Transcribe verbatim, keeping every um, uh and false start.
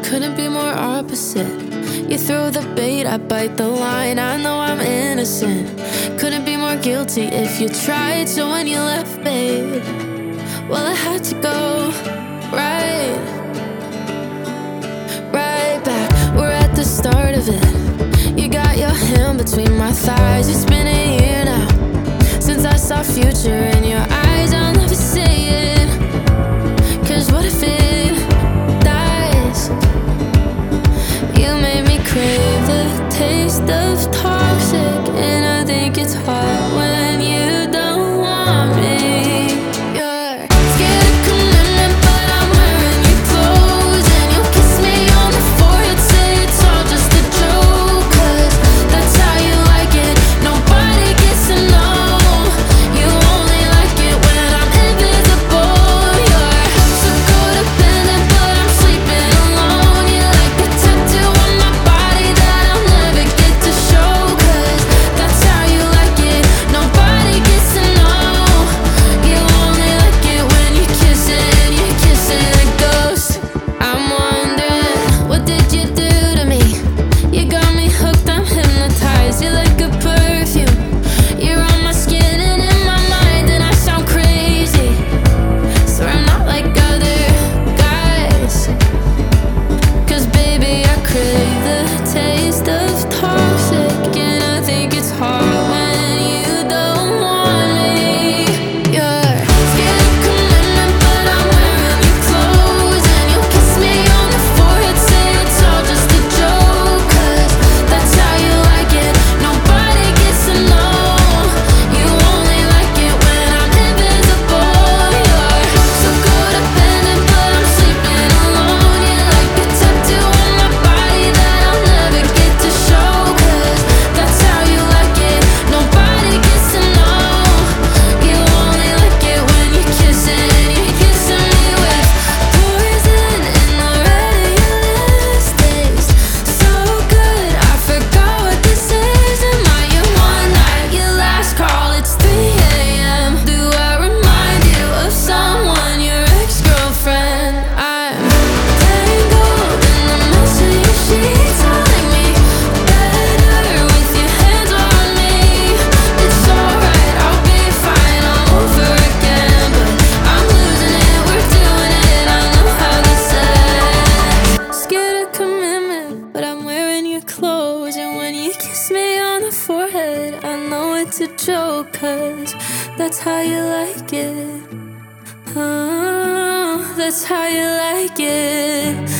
couldn't be more opposite. You throw the bait, I bite the line. I know I'm innocent. Couldn't be more guilty if you tried. So when you left, babe, well, I had to go right, right back. We're at the start of it. You got your hand between my thighs. It's been a year now since I saw future in your eyes. I'll never say it, 'cause what if it dies? You made me crave the taste of toxic, and I think it's hard when you don't want me. You're scared of commitment, but I'm wearing your clothes, and you'll kiss me on the forehead, say it's all just a joke, 'cause that's how you like it. Nobody gets to know. You only like it when I'm invisible. You're so codependent, but I'm sleeping alone. You like the tattoo on my body that I'll never get to show, 'cause that's how you like it. Nobody gets to know. You only like it when you kiss it, and you kiss it a ghost. I'm wondering, what did you do to me? You got me hooked, I'm hypnotized. You're like a perfume. You're on my skin and in my mind, and I sound crazy. Swear I'm not like other guys, 'cause baby, I crave the taste of toxic, and I think it's hard when you don't want me. You're scared of commitment, but I'm wearing your clothes, and you'll kiss me on the forehead, say it's all just a joke, 'cause that's how you like it. Nobody gets to know. You only like it when I'm invisible. You're so codependent, but I'm sleeping alone. You like the tattoo on my body that I'll never get to show, 'cause that's how you like it. Nobody gets to know. You only like it when you kiss it, and you're kissing me with poison in the red of your lips. Tastes so good, I forgot what this is. Am I your one night, your last call? It's three a m Do I remind you of someone, your ex-girlfriend? I'm tangled in the mess of your sheets. I like me better with your hands on me. It's alright, I'll be fine, I'm over again, but I'm losing it, we're doing it, I know how this ends. Scared of commitment, but I'm wearing your clothes, and when you kiss me on the forehead, I know it's a joke, 'cause that's how you like it. Oh, that's how you like it.